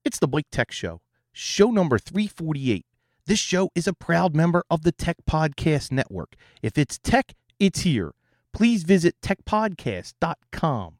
It's the Mike Tech Show, show number 348. This show is a proud member of the Tech Podcast Network. If it's tech, it's here. Please visit techpodcast.com.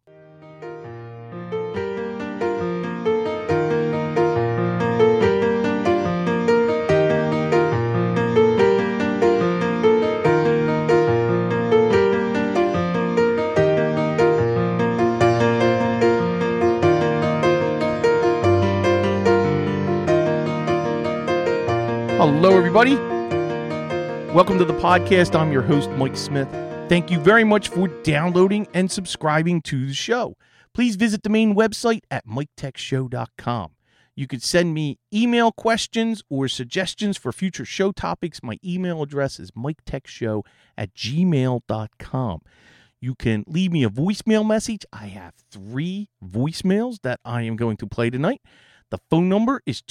Hello, everybody. Welcome to the podcast. I'm your host, Mike Smith. Thank you very much for downloading and subscribing to the show. Please visit the main website at miketechshow.com. You can send me email questions or suggestions for future show topics. My email address is miketechshow@gmail.com. You can leave me a voicemail message. I have 3 voicemails that I am going to play tonight. The phone number is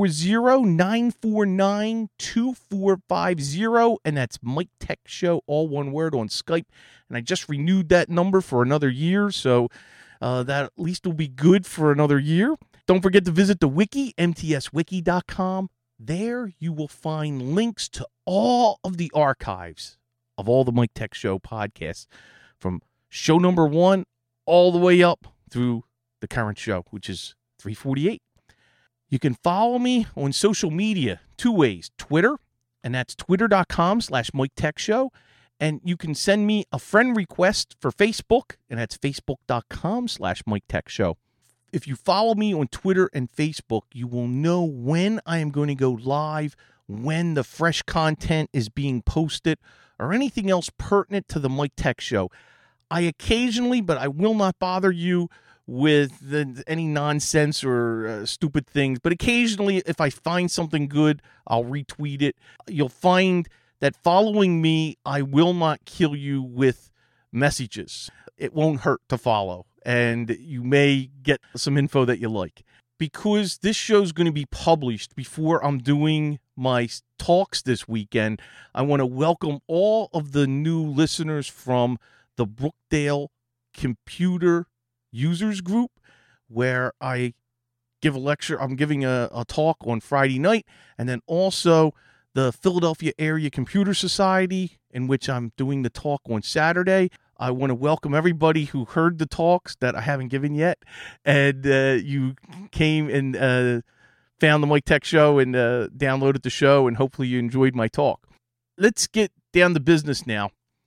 240-949-2450, and that's Mike Tech Show, all one word, on Skype. And I just renewed that number for another year, so that at least will be good for another year. Don't forget to visit the wiki, mtswiki.com. There you will find links to all of the archives of all the Mike Tech Show podcasts, from show number 1 all the way up through the current show, which is 348. You can follow me on social media 2 ways. Twitter, and that's twitter.com/MikeTechShow. And you can send me a friend request for Facebook, and that's facebook.com/MikeTechShow. If you follow me on Twitter and Facebook, you will know when I am going to go live, when the fresh content is being posted, or anything else pertinent to the Mike Tech Show. I occasionally, but I will not bother you with any nonsense or stupid things. But occasionally, if I find something good, I'll retweet it. You'll find that following me, I will not kill you with messages. It won't hurt to follow, and you may get some info that you like. Because this show's going to be published before I'm doing my talks this weekend, I want to welcome all of the new listeners from the Brookdale Computer Users Group, where I give a lecture. I'm giving a talk on Friday night, and then also the Philadelphia Area Computer Society, in which I'm doing the talk on Saturday. I want to welcome everybody who heard the talks that I haven't given yet, and you came and found the Mike Tech Show and downloaded the show, and hopefully you enjoyed my talk. Let's get down to business now.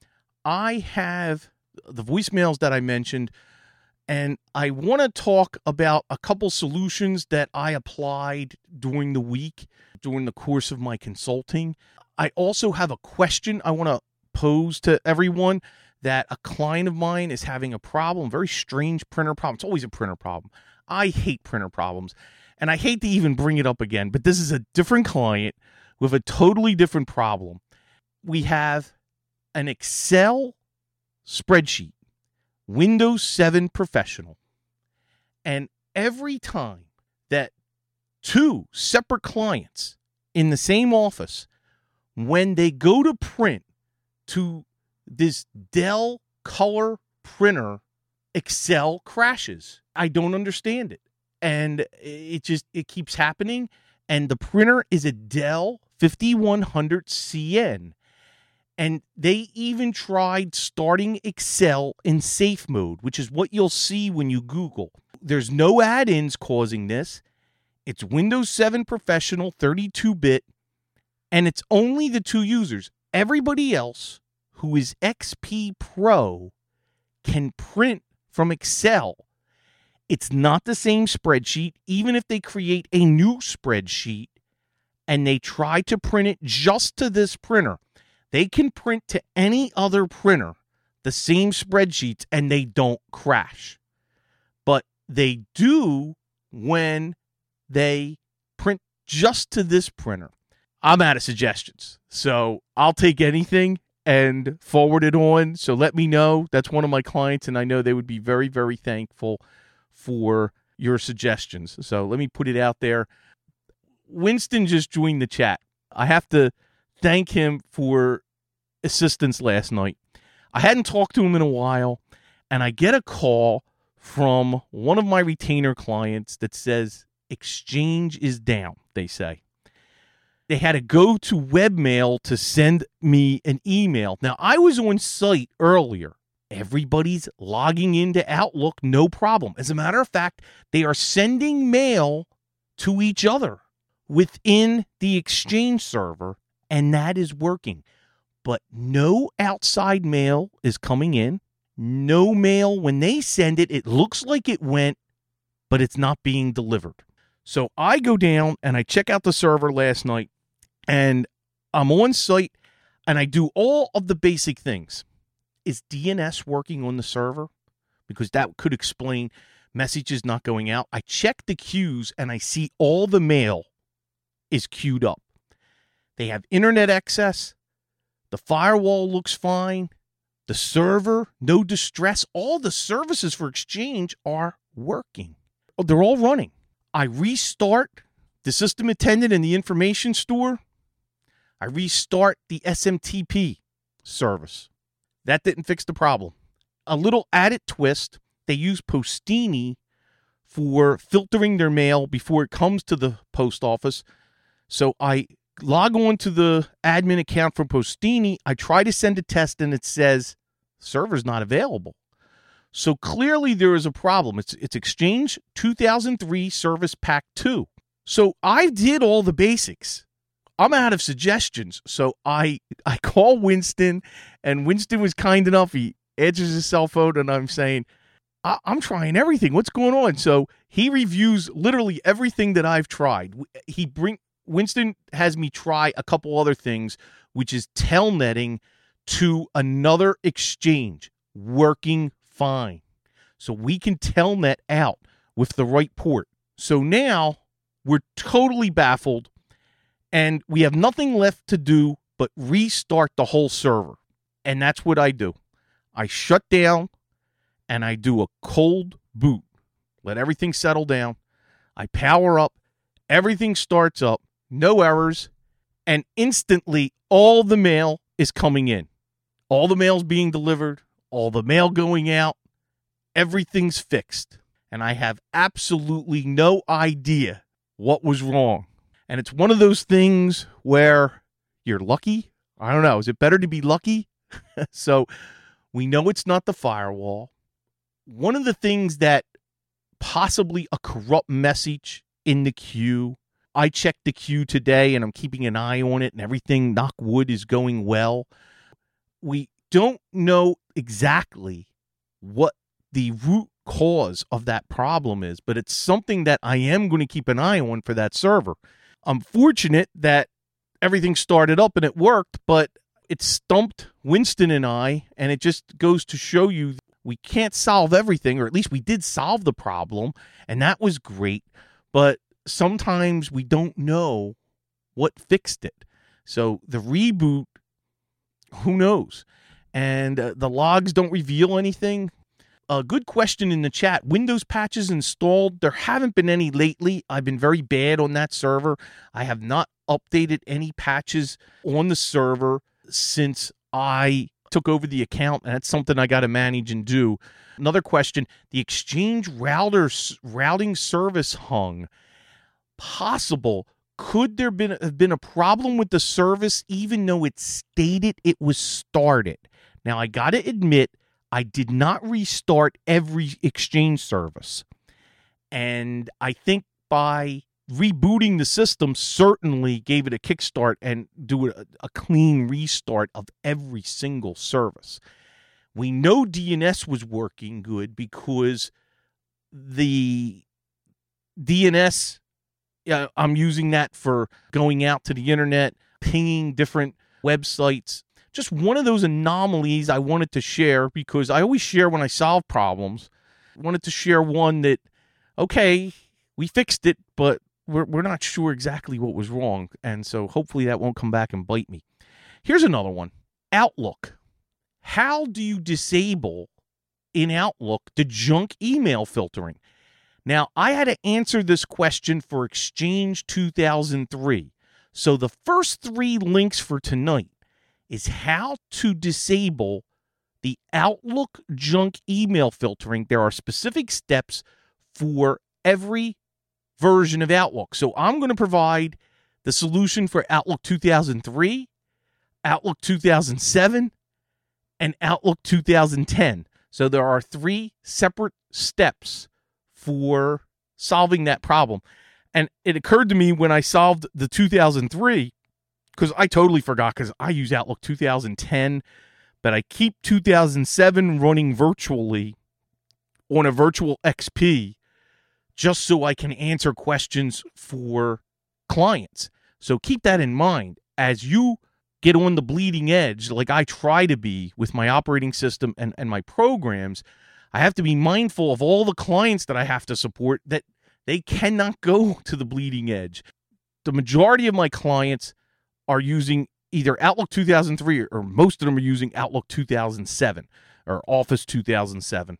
I have the voicemails that I mentioned, and I want to talk about a couple solutions that I applied during the week, during the course of my consulting. I also have a question I want to pose to everyone, that a client of mine is having a problem, very strange printer problem. It's always a printer problem. I hate printer problems, and I hate to even bring it up again, but this is a different client with a totally different problem. We have an Excel spreadsheet, Windows 7 Professional, and every time that 2 separate clients in the same office, when they go to print to this Dell color printer, Excel crashes. I don't understand it, and it keeps happening. And the printer is a Dell 5100 CN. And they even tried starting Excel in safe mode, which is what you'll see when you Google. There's no add-ins causing this. It's Windows 7 Professional 32-bit, and it's only the 2 users. Everybody else who is XP Pro can print from Excel. It's not the same spreadsheet, even if they create a new spreadsheet and they try to print it just to this printer. They can print to any other printer the same spreadsheets and they don't crash. But they do when they print just to this printer. I'm out of suggestions, so I'll take anything and forward it on. So let me know. That's one of my clients, and I know they would be very, very thankful for your suggestions. So let me put it out there. Winston just joined the chat. I have to thank him for assistance last night. I hadn't talked to him in a while, and I get a call from one of my retainer clients that says, Exchange is down, they say. They had to go to webmail to send me an email. Now, I was on site earlier. Everybody's logging into Outlook, no problem. As a matter of fact, they are sending mail to each other within the Exchange server, and that is working. But no outside mail is coming in. No mail. When they send it, it looks like it went, but it's not being delivered. So I go down and I check out the server last night, and I'm on site, and I do all of the basic things. Is DNS working on the server? Because that could explain messages not going out. I check the queues, and I see all the mail is queued up. They have internet access. The firewall looks fine. The server, no distress. All the services for Exchange are working. They're all running. I restart the system attendant in the information store. I restart the SMTP service. That didn't fix the problem. A little added twist, they use Postini for filtering their mail before it comes to the post office. So I log on to the admin account from Postini. I try to send a test, and it says server's not available. So clearly there is a problem. It's Exchange 2003 Service Pack 2. So I did all the basics. I'm out of suggestions. So I call Winston, and Winston was kind enough. He answers his cell phone, and I'm saying, I'm trying everything. What's going on? So he reviews literally everything that I've tried. Winston has me try a couple other things, which is telnetting to another exchange, working fine. So we can telnet out with the right port. So now we're totally baffled, and we have nothing left to do but restart the whole server. And that's what I do. I shut down, and I do a cold boot. Let everything settle down. I power up. Everything starts up. No errors. And instantly, all the mail is coming in. All the mail's being delivered. All the mail going out. Everything's fixed. And I have absolutely no idea what was wrong. And it's one of those things where you're lucky. I don't know. Is it better to be lucky? So we know it's not the firewall. One of the things that possibly a corrupt message in the queue. I checked the queue today, and I'm keeping an eye on it, and everything, knock wood, is going well. We don't know exactly what the root cause of that problem is, but it's something that I am going to keep an eye on for that server. I'm fortunate that everything started up and it worked, but it stumped Winston and I, and it just goes to show you we can't solve everything, or at least we did solve the problem, and that was great, but sometimes we don't know what fixed it. So the reboot, who knows? And the logs don't reveal anything. A good question in the chat. Windows patches installed. There haven't been any lately. I've been very bad on that server. I have not updated any patches on the server since I took over the account, and that's something I got to manage and do. Another question. The Exchange routing service hung. Possible. Could there have been a problem with the service even though it stated it was started? Now, I got to admit, I did not restart every Exchange service. And I think by rebooting the system certainly gave it a kickstart and do a clean restart of every single service. We know DNS was working good because the DNS, I'm using that for going out to the internet, pinging different websites. Just one of those anomalies I wanted to share because I always share when I solve problems. I wanted to share one that, okay, we fixed it, but we're not sure exactly what was wrong. And so hopefully that won't come back and bite me. Here's another one. Outlook. How do you disable in Outlook the junk email filtering? Now, I had to answer this question for Exchange 2003. So the first 3 links for tonight is how to disable the Outlook junk email filtering. There are specific steps for every version of Outlook. So I'm going to provide the solution for Outlook 2003, Outlook 2007, and Outlook 2010. So there are 3 separate steps for solving that problem. And it occurred to me when I solved the 2003, because I totally forgot, because I use Outlook 2010, but I keep 2007 running virtually on a virtual XP just so I can answer questions for clients. So keep that in mind as you get on the bleeding edge, like I try to be with my operating system and my programs. I have to be mindful of all the clients that I have to support, that they cannot go to the bleeding edge. The majority of my clients are using either Outlook 2003 or most of them are using Outlook 2007 or Office 2007.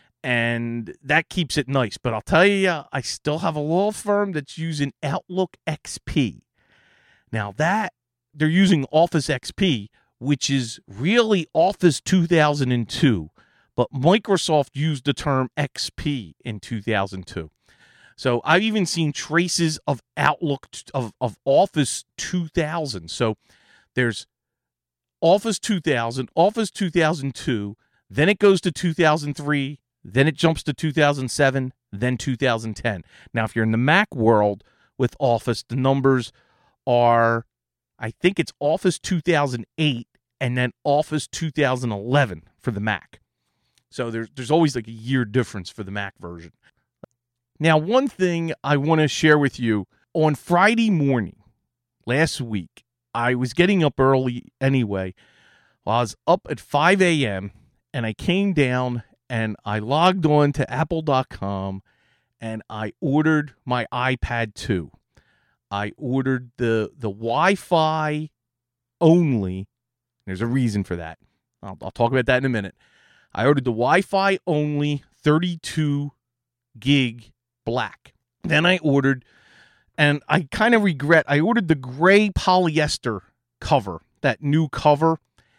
And that keeps it nice. But I'll tell you, I still have a law firm that's using Outlook XP. Now that they're using Office XP, which is really Office 2002, but Microsoft used the term XP in 2002. So I've even seen traces of Outlook of Office 2000. So there's Office 2000, Office 2002, then it goes to 2003, then it jumps to 2007, then 2010. Now, if you're in the Mac world with Office, the numbers are, I think it's Office 2008 and then Office 2011 for the Mac. So there's always like a year difference for the Mac version. Now, one thing I want to share with you, on Friday morning last week, I was getting up early anyway. Well, I was up at 5 a.m. and I came down and I logged on to apple.com and I ordered my iPad 2. I ordered the Wi-Fi only. There's a reason for that. I'll talk about that in a minute. I ordered the Wi-Fi only 32 gig black. Then I ordered, and I kind of regret, I ordered the gray polyester cover, that new cover.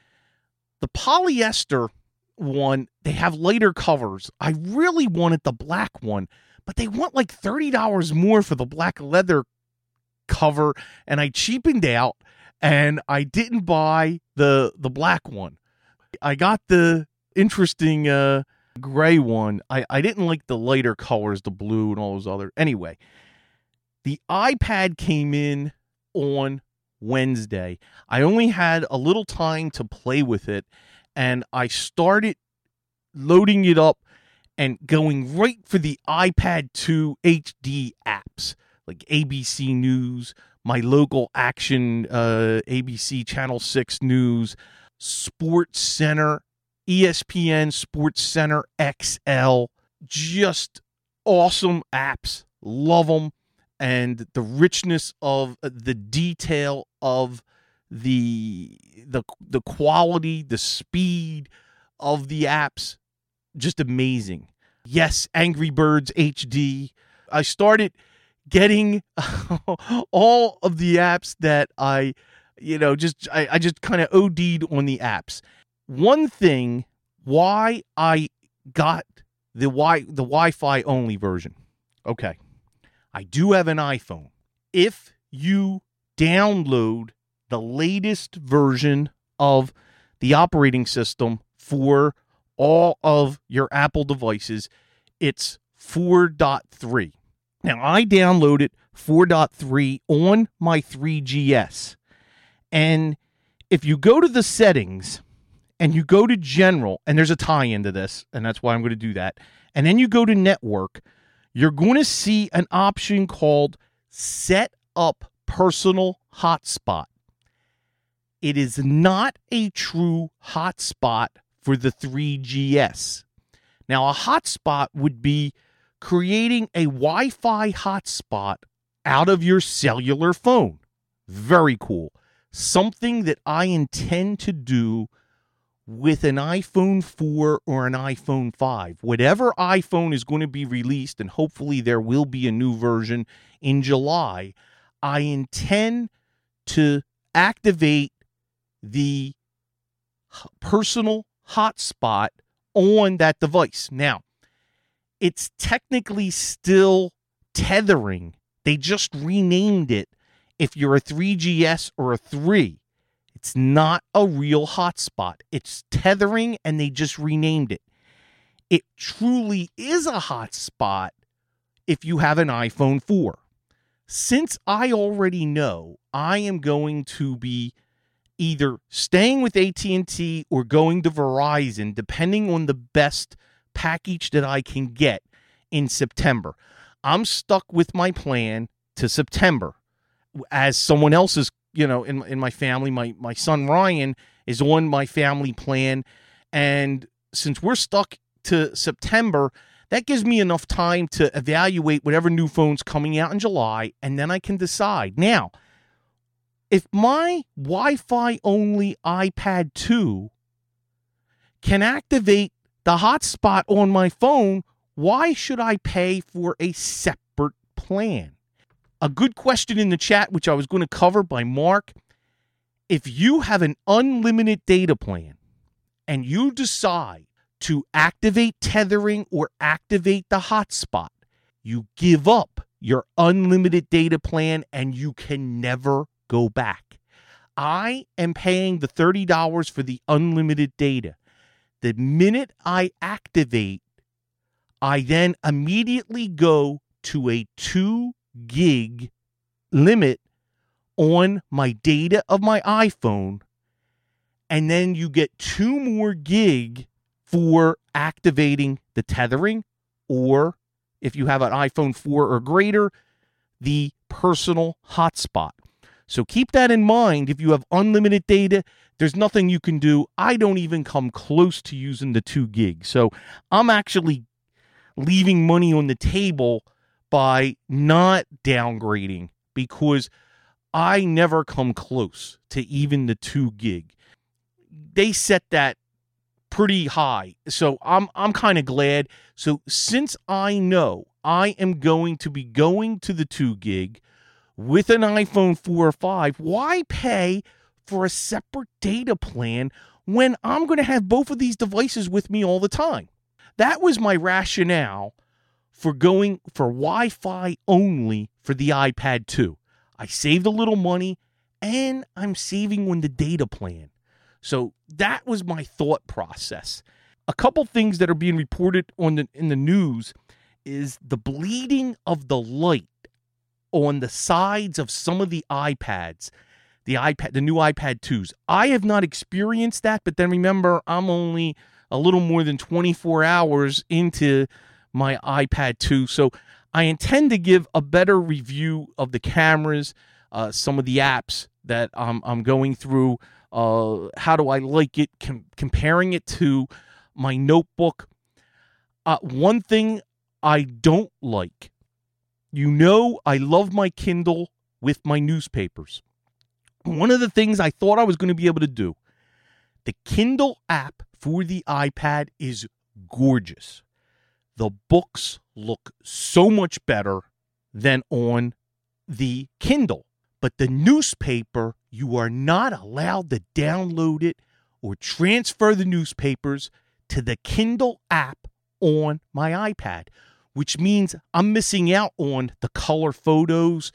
The polyester one, they have lighter covers. I really wanted the black one, but they want like $30 more for the black leather cover, and I cheapened out and I didn't buy the black one. I got the interesting gray one. I didn't like the lighter colors, the blue and all those other. Anyway, the iPad came in on Wednesday. I only had a little time to play with it, and I started loading it up and going right for the iPad 2 HD apps, like ABC News, my local action, ABC Channel 6 News, Sports Center, ESPN Sports Center XL. Just awesome apps. Love them. And the richness of the detail of the quality, the speed of the apps, just amazing. Yes, Angry Birds HD. I started getting all of the apps that I just kind of OD'd on the apps. One thing why I got the Wi-Fi only version. Okay. I do have an iPhone. If you download the latest version of the operating system for all of your Apple devices, it's 4.3. Now, I downloaded 4.3 on my 3GS. And if you go to the settings and you go to general, and there's a tie-in to this, and that's why I'm going to do that, and then you go to network, you're going to see an option called Set Up Personal Hotspot. It is not a true hotspot for the 3GS. Now, a hotspot would be creating a Wi-Fi hotspot out of your cellular phone. Very cool. Something that I intend to do with an iPhone 4 or an iPhone 5. Whatever iPhone is going to be released, and hopefully there will be a new version in July, I intend to activate the personal hotspot on that device. Now, it's technically still tethering. They just renamed it if you're a 3GS or a 3. It's not a real hotspot. It's tethering, and they just renamed it. It truly is a hotspot if you have an iPhone 4. Since I already know I am going to be either staying with AT&T or going to Verizon, depending on the best package that I can get in September, I'm stuck with my plan to September. As someone else is, in my family, my son Ryan is on my family plan. And since we're stuck to September, that gives me enough time to evaluate whatever new phone's coming out in July, and then I can decide. Now, if my Wi-Fi only iPad 2 can activate the hotspot on my phone, why should I pay for a separate plan? A good question in the chat, which I was going to cover by Mark. If you have an unlimited data plan and you decide to activate tethering or activate the hotspot, you give up your unlimited data plan and you can never go back. I am paying the $30 for the unlimited data. The minute I activate, I then immediately go to a 2 gig limit on my data of my iPhone, and then you get 2 more gig for activating the tethering, or if you have an iPhone 4 or greater, the personal hotspot. So keep that in mind. If you have unlimited data, there's nothing you can do. I don't even come close to using the 2 gig. So I'm actually leaving money on the table by not downgrading, because I never come close to even the 2 gig. They set that pretty high. So I'm kind of glad. So since I know I am going to be going to the 2 gig with an iPhone 4 or 5, why pay for a separate data plan when I'm going to have both of these devices with me all the time? That was my rationale for going for Wi-Fi only for the iPad 2. I saved a little money, and I'm saving on the data plan. So that was my thought process. A couple things that are being reported in the news is the bleeding of the light on the sides of some of the iPads, the new iPad 2s. I have not experienced that, but then remember, I'm only a little more than 24 hours into my iPad 2, so I intend to give a better review of the cameras, some of the apps that I'm going through. How do I like it? Comparing it to my notebook. One thing I don't like, I love my Kindle with my newspapers. One of the things I thought I was going to be able to do, the Kindle app for the iPad is gorgeous. The books look so much better than on the Kindle. But the newspaper, you are not allowed to download it or transfer the newspapers to the Kindle app on my iPad, which means I'm missing out on the color photos,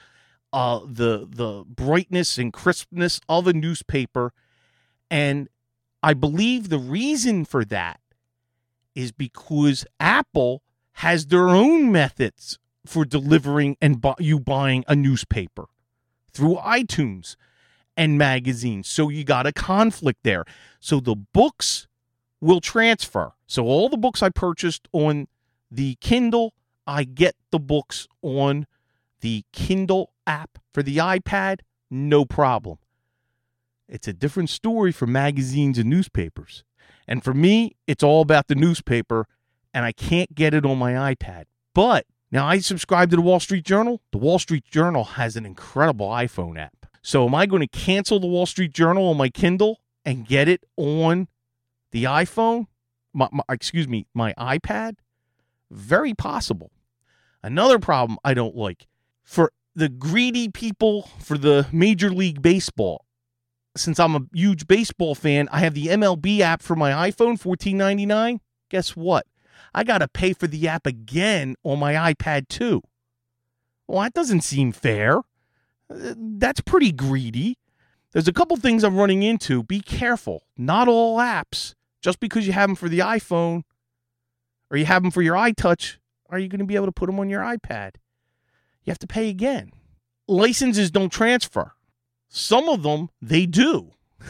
the brightness and crispness of a newspaper. And I believe the reason for that is because Apple has their own methods for delivering and you buying a newspaper through iTunes and magazines. So you got a conflict there. So the books will transfer. So all the books I purchased on the Kindle, I get the books on the Kindle app for the iPad, no problem. It's a different story for magazines and newspapers. And for me, it's all about the newspaper, and I can't get it on my iPad. But now I subscribe to the Wall Street Journal. The Wall Street Journal has an incredible iPhone app. So am I going to cancel the Wall Street Journal on my Kindle and get it on the iPhone? My iPad? Very possible. Another problem I don't like, for the greedy people for the Major League Baseball, since I'm a huge baseball fan, I have the MLB app for my iPhone, $14.99. Guess what? I got to pay for the app again on my iPad too. Well, that doesn't seem fair. That's pretty greedy. There's a couple things I'm running into. Be careful. Not all apps, just because you have them for the iPhone or you have them for your iTouch, are you going to be able to put them on your iPad? You have to pay again. Licenses don't transfer. Some of them, they do.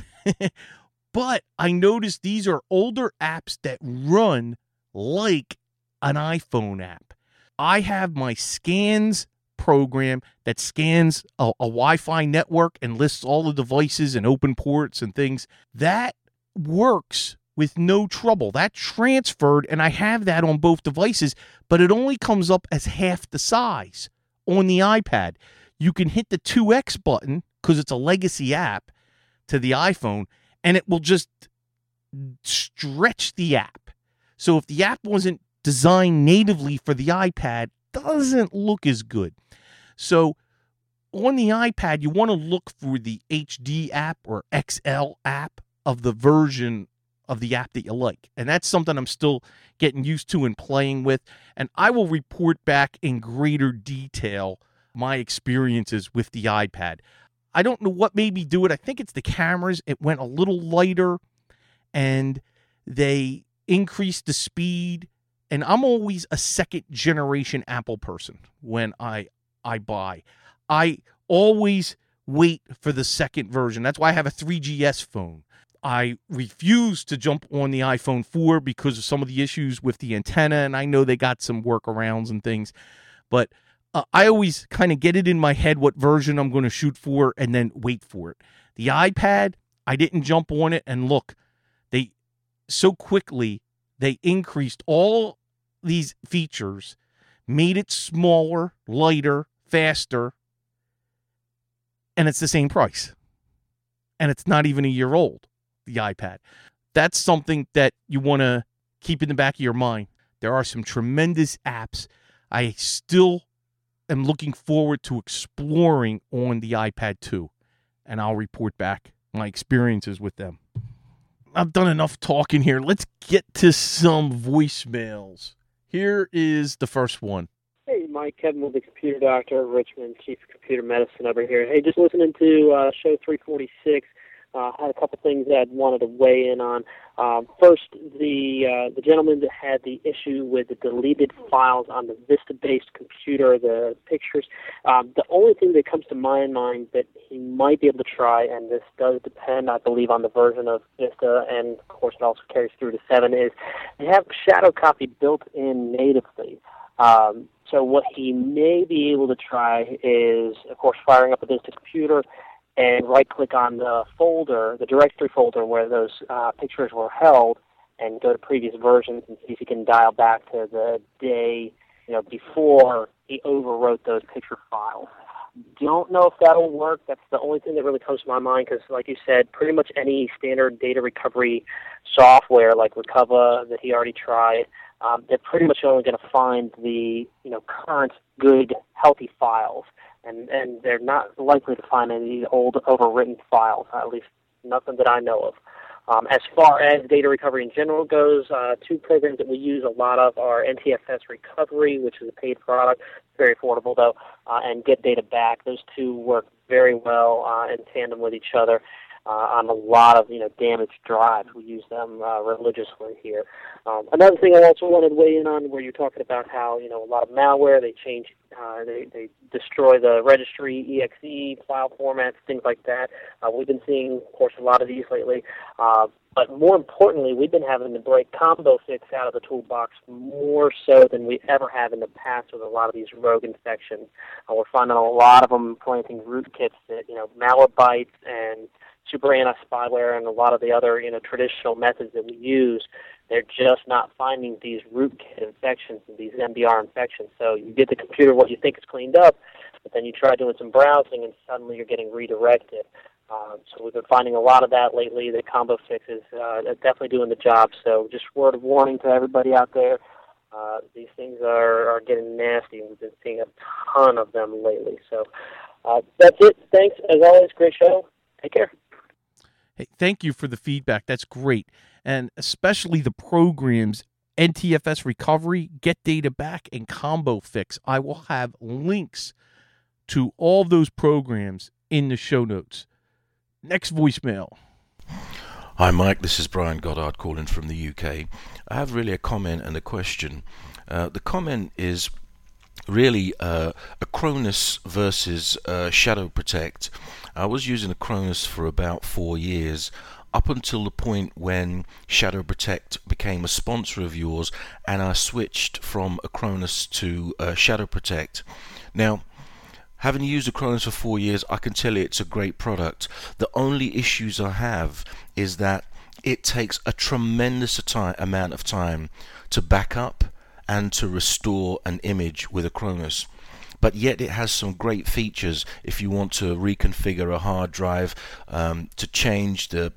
But I noticed these are older apps that run like an iPhone app. I have my Scans program that scans a Wi-Fi network and lists all the devices and open ports and things. That works with no trouble. That transferred, and I have that on both devices, but it only comes up as half the size on the iPad. You can hit the 2x button because it's a legacy app to the iPhone, and it will just stretch the app. So if the app wasn't designed natively for the iPad, it doesn't look as good. So on the iPad, you want to look for the HD app or XL app of the version of the app that you like. And that's something I'm still getting used to and playing with. And I will report back in greater detail my experiences with the iPad. I don't know what made me do it. I think it's the cameras. It went a little lighter and they increased the speed. And I'm always a second generation Apple person when I buy. I always wait for the second version. That's why I have a 3GS phone. I refuse to jump on the iPhone 4 because of some of the issues with the antenna, and I know they got some workarounds and things. But I always kind of get it in my head what version I'm going to shoot for and then wait for it. The iPad, I didn't jump on it, and look, they so quickly, they increased all these features, made it smaller, lighter, faster, and it's the same price. And it's not even a year old, the iPad. That's something that you want to keep in the back of your mind. There are some tremendous apps I still am looking forward to exploring on the iPad 2, and I'll report back my experiences with them. I've done enough talking here. Let's get to some voicemails. Here is the first one. Hey, Mike, Kevin with the Computer Doctor, Richmond, Chief of Computer Medicine over here. Hey, just listening to show 346. Had a couple things that I wanted to weigh in on. First, the gentleman that had the issue with the deleted files on the Vista-based computer, the pictures. The only thing that comes to my mind that he might be able to try, and this does depend, I believe, on the version of Vista, and of course it also carries through to 7, is they have shadow copy built in natively. So what he may be able to try is, of course, firing up a Vista computer and right-click on the folder, the directory folder where those pictures were held, and go to previous versions and see if he can dial back to the day, before he overwrote those picture files. Don't know if that'll work. That's the only thing that really comes to my mind because, like you said, pretty much any standard data recovery software like Recover that he already tried, they're pretty much only going to find the current, good, healthy files. And they're not likely to find any old, overwritten files, at least nothing that I know of. As far as data recovery in general goes, two programs that we use a lot of are NTFS Recovery, which is a paid product, very affordable though, and Get Data Back. Those two work very well in tandem with each other on a lot of damaged drives. We use them religiously here. Another thing I also wanted to weigh in on, where you're talking about how a lot of malware, they change, they destroy the registry, exe file formats, things like that. We've been seeing, of course, a lot of these lately. But more importantly, we've been having to break Combo Fix out of the toolbox more so than we ever have in the past with a lot of these rogue infections. We're finding a lot of them planting rootkits that Malwarebytes and Super Anti-Spyware and a lot of the other traditional methods that we use. They're just not finding these rootkit infections and these MBR infections. So you get the computer what you think is cleaned up, but then you try doing some browsing and suddenly you're getting redirected. So we've been finding a lot of that lately. The Combo Fix is definitely doing the job. So just word of warning to everybody out there. These things are getting nasty, and we've been seeing a ton of them lately. So that's it. Thanks. As always, great show. Take care. Hey, thank you for the feedback. That's great. And especially the programs NTFS recovery, get data back, and combo fix. I will have links to all those programs in the show notes. Next voicemail. Hi Mike, this is Brian Goddard calling from the UK. I have really a comment and a question. The comment is really Acronis versus Shadow Protect. I was using Acronis for about 4 years, up until the point when Shadow Protect became a sponsor of yours, and I switched from Acronis to Shadow Protect. Now, having used Acronis for 4 years, I can tell you it's a great product. The only issues I have is that it takes a tremendous amount of time to back up and to restore an image with Acronis. But yet it has some great features if you want to reconfigure a hard drive, to change the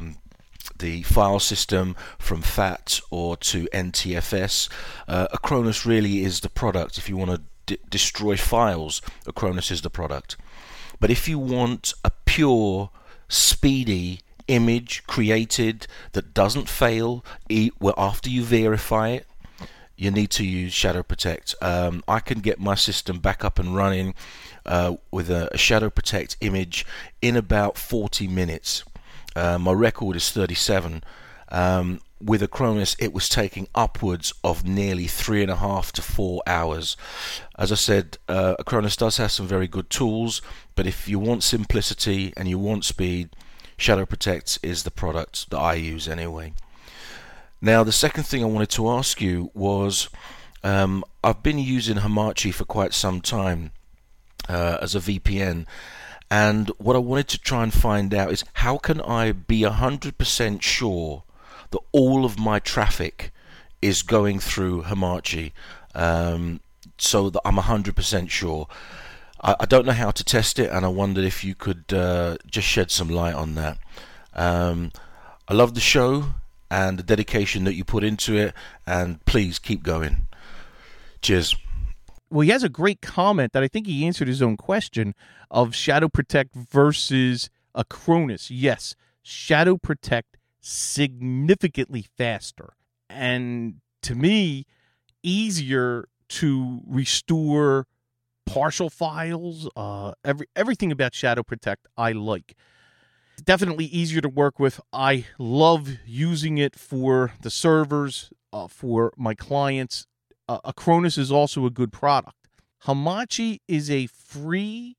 file system from FAT or to NTFS. Acronis really is the product. If you want to destroy files, Acronis is the product. But if you want a pure, speedy image created that doesn't fail after you verify it, you need to use Shadow Protect. I can get my system back up and running with a Shadow Protect image in about 40 minutes. My record is 37. With Acronis, it was taking upwards of nearly 3.5 to 4 hours. As I said, Acronis does have some very good tools, but if you want simplicity and you want speed, Shadow Protect is the product that I use anyway. Now, the second thing I wanted to ask you was, I've been using Hamachi for quite some time as a VPN, and what I wanted to try and find out is how can I be 100% sure that all of my traffic is going through Hamachi, so that I'm 100% sure. I don't know how to test it, and I wondered if you could just shed some light on that. I love the show and the dedication that you put into it, and please keep going. Cheers. Well, he has a great comment that I think he answered his own question of Shadow Protect versus Acronis. Yes, Shadow Protect significantly faster, and to me, easier to restore partial files. Everything about Shadow Protect I like. Definitely easier to work with. I love using it for the servers, for my clients. Acronis is also a good product. Hamachi is a free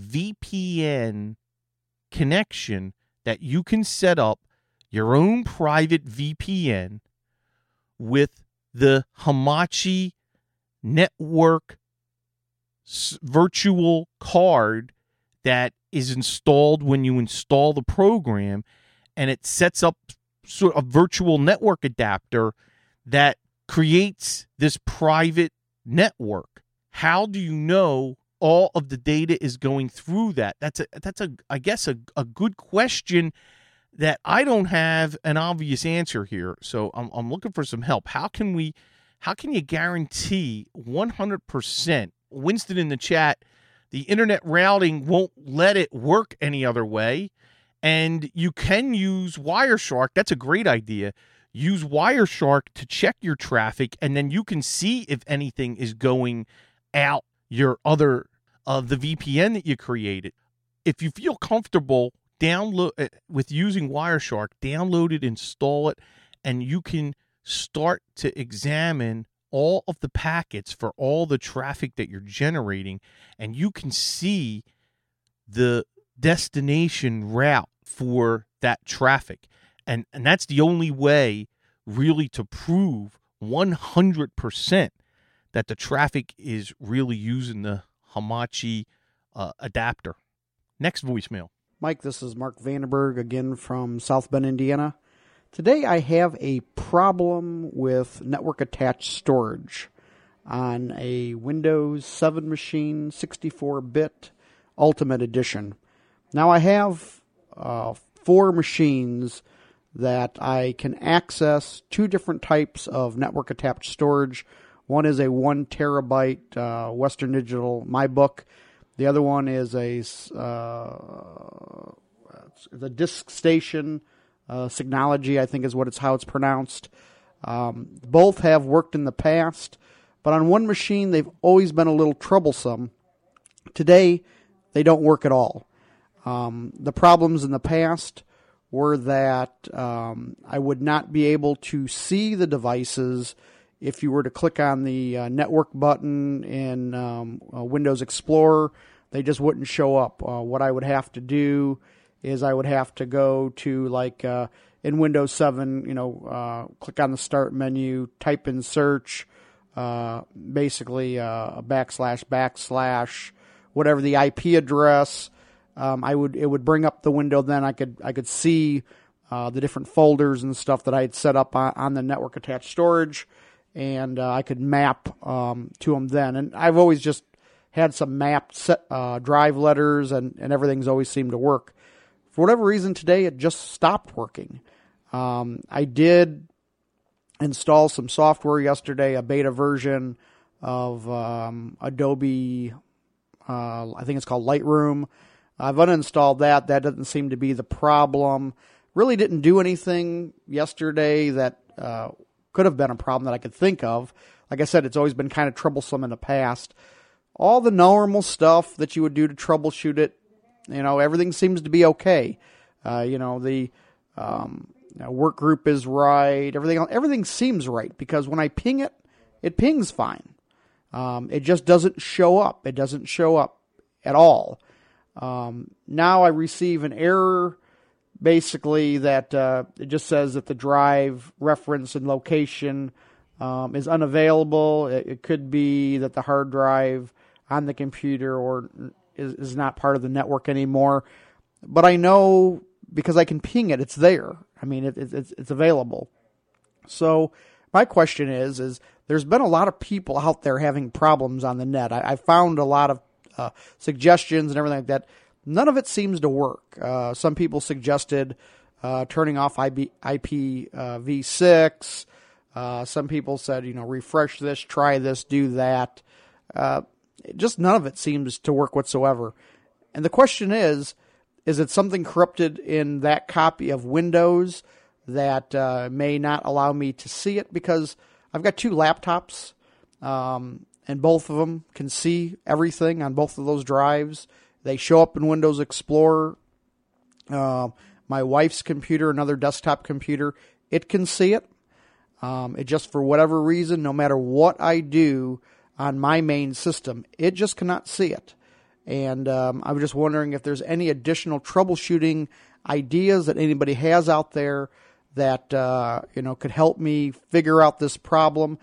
VPN connection that you can set up your own private VPN with the Hamachi network virtual card that is installed when you install the program, and it sets up sort of a virtual network adapter that creates this private network. How do you know all of the data is going through that? That's I guess a good question that I don't have an obvious answer here. So I'm looking for some help. How can you guarantee 100%? Winston in the chat, the internet routing won't let it work any other way. And you can use Wireshark. That's a great idea. Use Wireshark to check your traffic, and then you can see if anything is going out your other the VPN that you created. If you feel comfortable with using Wireshark, download it, install it, and you can start to examine all of the packets for all the traffic that you're generating, and you can see the destination route for that traffic. And that's the only way really to prove 100% that the traffic is really using the Hamachi adapter. Next voicemail. Mike, this is Mark Vandenberg again from South Bend, Indiana. Today I have a problem with network-attached storage on a Windows 7 machine, 64-bit Ultimate Edition. Now I have 4 machines that I can access 2 different types of network-attached storage. One is a 1 terabyte Western Digital MyBook. The other one is the Disk Station Synology, I think is how it's pronounced. Both have worked in the past, but on one machine they've always been a little troublesome. Today, they don't work at all. The problems in the past were that I would not be able to see the devices if you were to click on the network button in Windows Explorer. They just wouldn't show up. What I would have to do is I would have to go to, in Windows 7, click on the Start menu, type in search, basically a // whatever the IP address. It would bring up the window. Then I could see the different folders and stuff that I had set up on the network attached storage, and I could map to them then. And I've always just had some mapped drive letters, and everything's always seemed to work. For whatever reason today, it just stopped working. I did install some software yesterday, a beta version of Adobe, I think it's called Lightroom. I've uninstalled that. That doesn't seem to be the problem. Really didn't do anything yesterday that could have been a problem that I could think of. Like I said, it's always been kind of troublesome in the past. All the normal stuff that you would do to troubleshoot it, everything seems to be okay. The work group is right. Everything seems right, because when I ping it, it pings fine. It just doesn't show up. It doesn't show up at all. Now I receive an error, basically that it just says that the drive reference and location is unavailable. It could be that the hard drive on the computer is not part of the network anymore. But I know, because I can ping it, it's there. I mean, it's available. So my question is there's been a lot of people out there having problems on the net. I found a lot of suggestions and everything like that. None of it seems to work. Some people suggested turning off IPv6. Some people said, refresh this, try this, do that. Just none of it seems to work whatsoever. And the question is it something corrupted in that copy of Windows that may not allow me to see it? Because I've got two laptops, and both of them can see everything on both of those drives. They show up in Windows Explorer. My wife's computer, another desktop computer, it can see it. It just, for whatever reason, no matter what I do on my main system, it just cannot see it. And I was just wondering if there's any additional troubleshooting ideas that anybody has out there that could help me figure out this problem.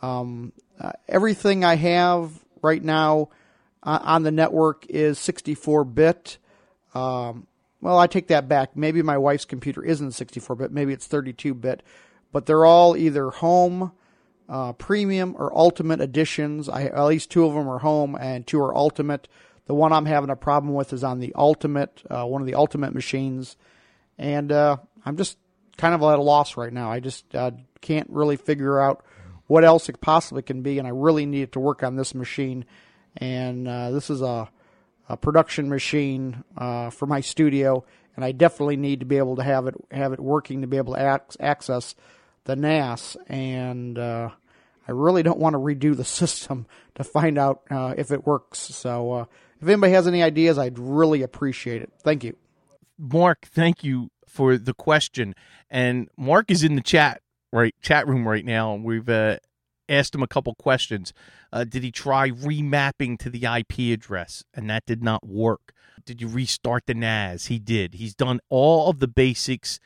Everything I have right now on the network is 64-bit. Well, I take that back. Maybe my wife's computer isn't 64-bit. Maybe it's 32-bit. But they're all either home, premium, or ultimate editions. At least two of them are home and two are ultimate. The one I'm having a problem with is on the ultimate, one of the ultimate machines. And I'm just kind of at a loss right now. I just can't really figure out what else it possibly can be, and I really need to work on this machine. And this is a production machine for my studio, and I definitely need to be able to have it working to be able to access the NAS. And I really don't want to redo the system to find out if it works. So if anybody has any ideas, I'd really appreciate it. Thank you. Mark, thank you for the question. And Mark is in the chat room right now. We've asked him a couple questions. Did he try remapping to the IP address? And that did not work. Did you restart the NAS? He did. He's done all of the basics.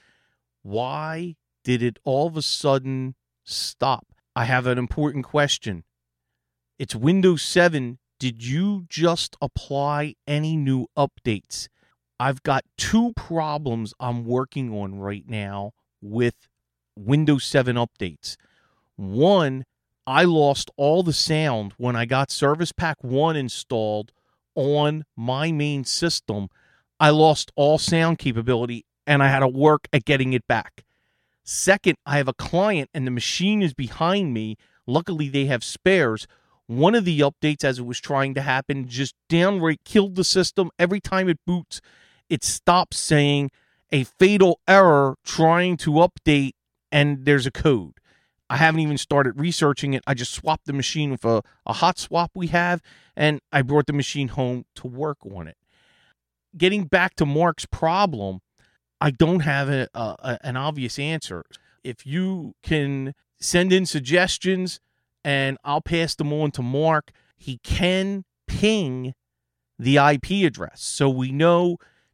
Why did it all of a sudden stop? I have an important question. It's Windows 7. Did you just apply any new updates? I've got two problems I'm working on right now with Windows 7 updates. One, I lost all the sound when I got Service Pack 1 installed on my main system. I lost all sound capability, and I had to work at getting it back. Second, I have a client, and the machine is behind me. Luckily, they have spares. One of the updates, as it was trying to happen, just downright killed the system. Every time it boots, it stops saying a fatal error trying to update, and there's a code. I haven't even started researching it. I just swapped the machine with a hot swap we have, and I brought the machine home to work on it. Getting back to Mark's problem, I don't have an obvious answer. If you can send in suggestions and I'll pass them on to Mark, he can ping the IP address. So we know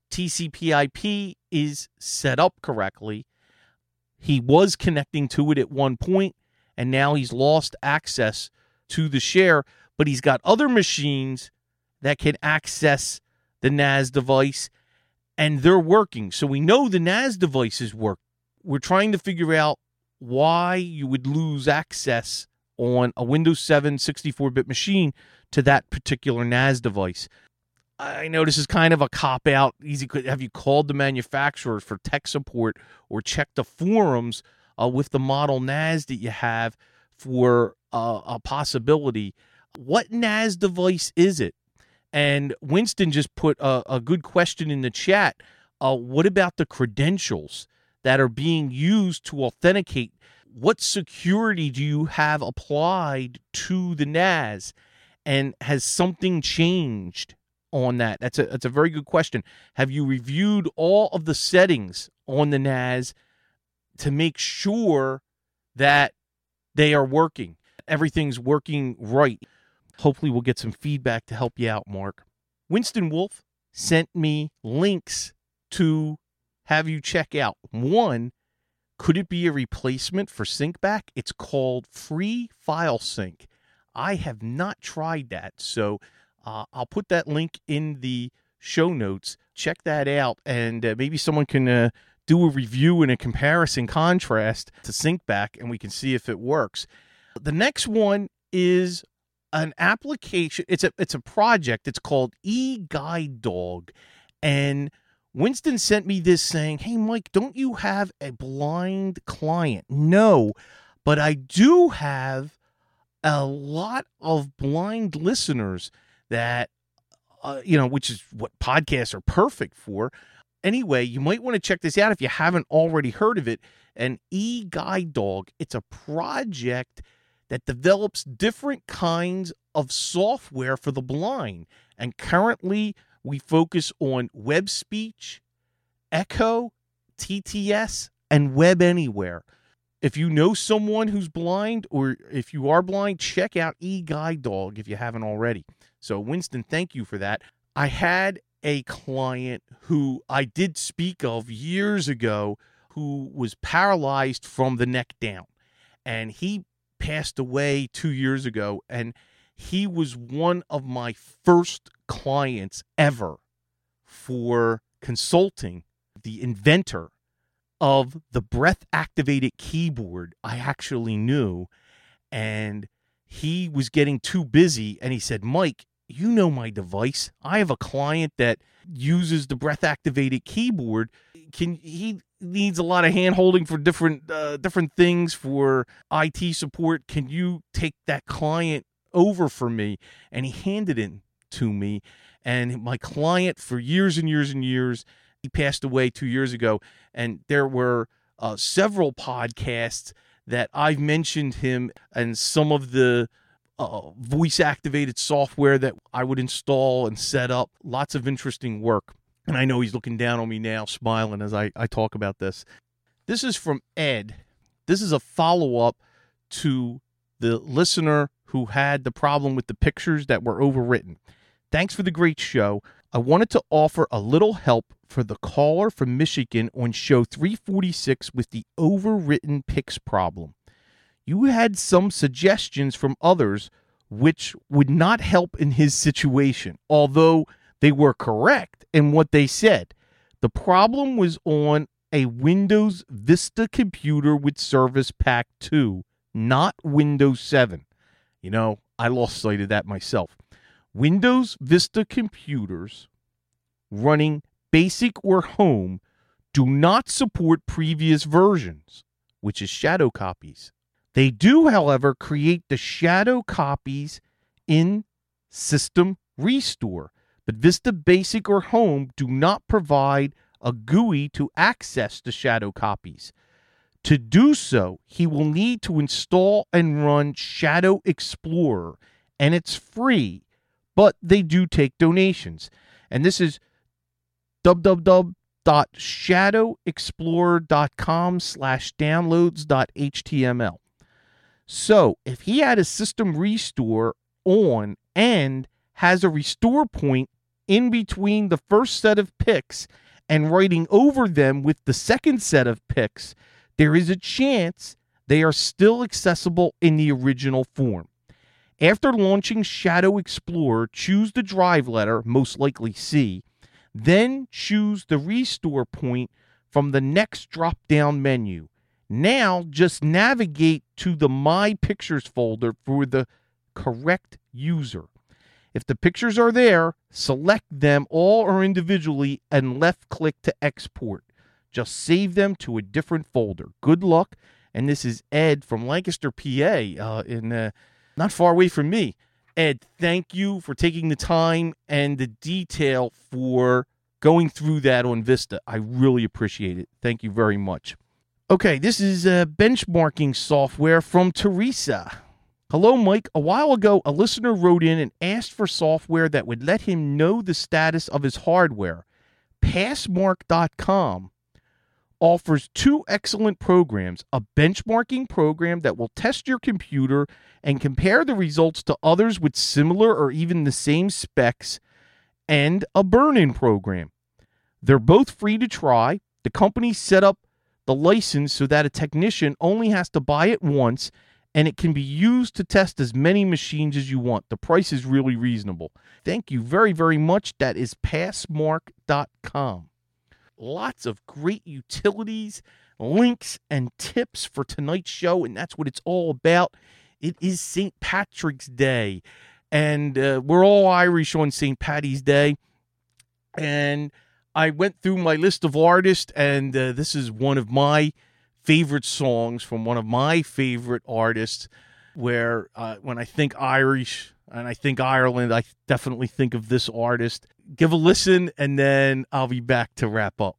TCP/IP is set up correctly. He was connecting to it at one point, and now he's lost access to the share, but he's got other machines that can access the NAS device, and they're working. So we know the NAS devices work. We're trying to figure out why you would lose access on a Windows 7 64-bit machine to that particular NAS device. I know this is kind of a cop-out. Easy. Have you called the manufacturer for tech support or checked the forums with the model NAS that you have for a possibility? What NAS device is it? And Winston just put a good question in the chat. What about the credentials that are being used to authenticate? What security do you have applied to the NAS? And has something changed on that? That's a very good question. Have you reviewed all of the settings on the NAS to make sure that they are working? Everything's working right. Hopefully we'll get some feedback to help you out, Mark. Winston Wolf sent me links to have you check out. One, could it be a replacement for SyncBack? It's called Free File Sync. I have not tried that, so I'll put that link in the show notes. Check that out, and maybe someone can do a review and a comparison contrast to SyncBack, and we can see if it works. The next one is an application. It's a project. It's called eGuideDog, and Winston sent me this saying, "Hey, Mike, don't you have a blind client?" No, but I do have a lot of blind listeners that, which is what podcasts are perfect for. Anyway, you might want to check this out if you haven't already heard of it. An eGuideDog. It's a project that develops different kinds of software for the blind. And currently, we focus on Web Speech, Echo, TTS, and Web Anywhere. If you know someone who's blind, or if you are blind, check out eGuideDog if you haven't already. So, Winston, thank you for that. I had a client who I did speak of years ago who was paralyzed from the neck down. And he passed away 2 years ago. And he was one of my first clients ever for consulting. The inventor of the breath-activated keyboard I actually knew, and he was getting too busy, and he said, "Mike, you know my device. I have a client that uses the breath-activated keyboard. He needs a lot of hand-holding for different things for IT support. Can you take that client over for me?" And he handed it to me, and my client for years and years and years, he passed away 2 years ago, and there were several podcasts that I've mentioned him and some of the voice-activated software that I would install and set up. Lots of interesting work. And I know he's looking down on me now, smiling as I talk about this. This is from Ed. This is a follow-up to the listener who had the problem with the pictures that were overwritten. Thanks for the great show. I wanted to offer a little help for the caller from Michigan on show 346 with the overwritten pics problem. You had some suggestions from others which would not help in his situation, although they were correct in what they said. The problem was on a Windows Vista computer with Service Pack 2, not Windows 7. I lost sight of that myself. Windows Vista computers running Basic or Home do not support previous versions, which is shadow copies. They do, however, create the shadow copies in System Restore, but Vista Basic or Home do not provide a GUI to access the shadow copies. To do so, he will need to install and run Shadow Explorer, and it's free, but they do take donations. And this is www.shadowexplorer.com/downloads.html. So if he had a system restore on and has a restore point in between the first set of picks and writing over them with the second set of picks, there is a chance they are still accessible in the original form. After launching Shadow Explorer, choose the drive letter, most likely C, then choose the restore point from the next drop-down menu. Now just navigate to the My Pictures folder for the correct user. If the pictures are there, select them all or individually and left-click to export. Just save them to a different folder. Good luck. And this is Ed from Lancaster, PA, not far away from me. Ed, thank you for taking the time and the detail for going through that on Vista. I really appreciate it. Thank you very much. Okay, this is benchmarking software from Teresa. Hello, Mike. A while ago, a listener wrote in and asked for software that would let him know the status of his hardware. Passmark.com offers two excellent programs, a benchmarking program that will test your computer and compare the results to others with similar or even the same specs, and a burn-in program. They're both free to try. The company set up the license so that a technician only has to buy it once, and it can be used to test as many machines as you want. The price is really reasonable. Thank you very, very much. That is Passmark.com. Lots of great utilities, links, and tips for tonight's show, and that's what it's all about. It is St. Patrick's Day, and we're all Irish on St. Paddy's Day, and I went through my list of artists, and this is one of my favorite songs from one of my favorite artists, where when I think Irish and I think Ireland, I definitely think of this artist. Give a listen, and then I'll be back to wrap up.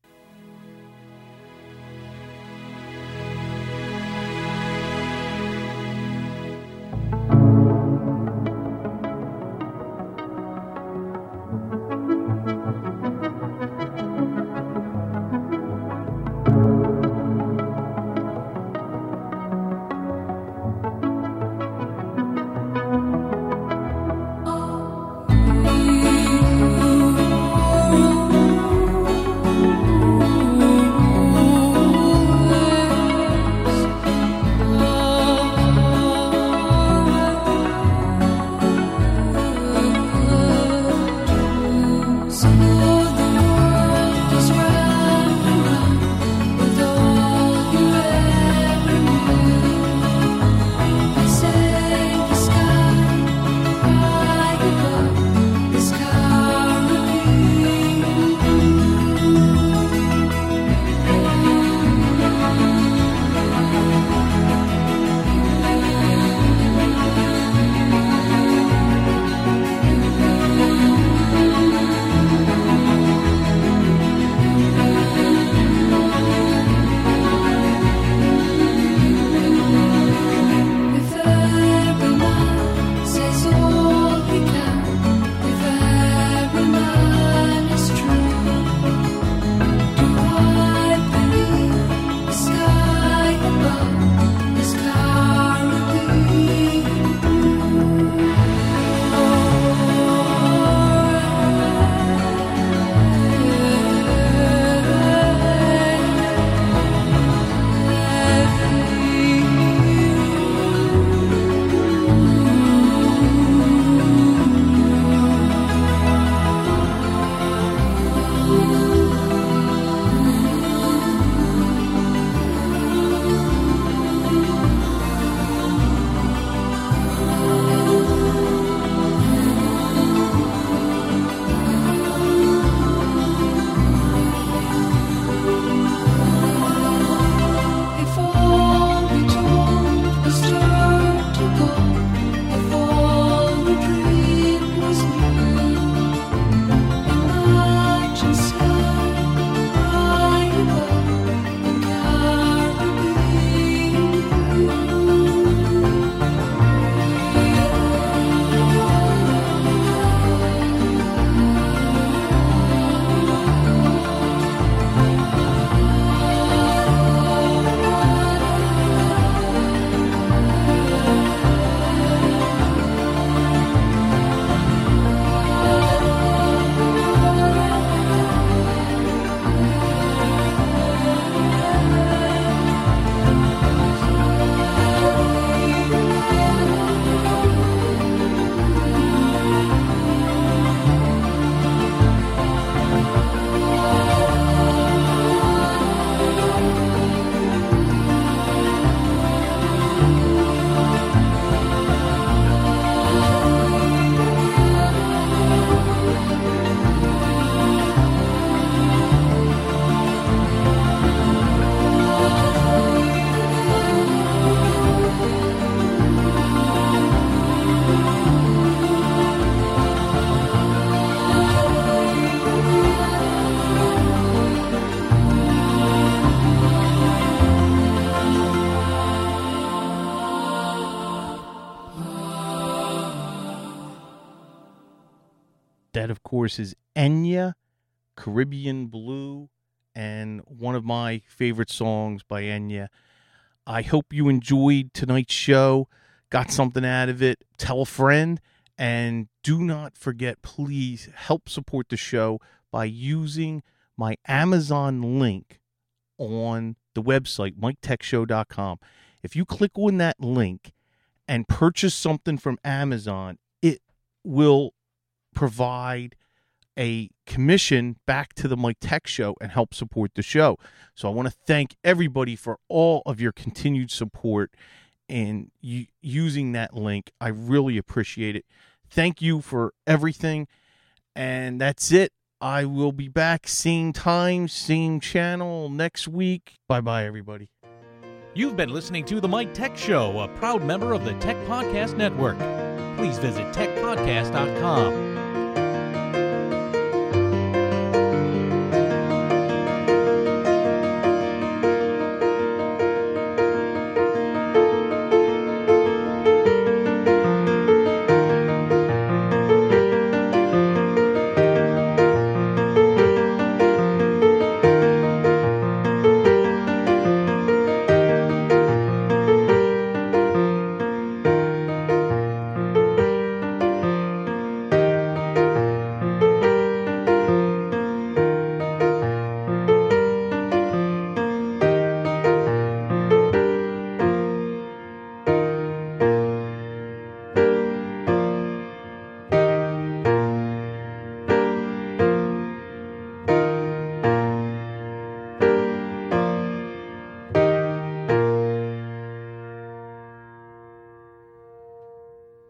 course, is Enya, Caribbean Blue, and one of my favorite songs by Enya. I hope you enjoyed tonight's show, got something out of it. Tell a friend, and do not forget, please help support the show by using my Amazon link on the website, MikeTechShow.com. If you click on that link and purchase something from Amazon, it will provide a commission back to the Mike Tech Show and help support the show. So I want to thank everybody for all of your continued support and using that link. I really appreciate it. Thank you for everything. And that's it. I will be back same time, same channel next week. Bye-bye, everybody. You've been listening to The Mike Tech Show, a proud member of the Tech Podcast Network. Please visit techpodcast.com.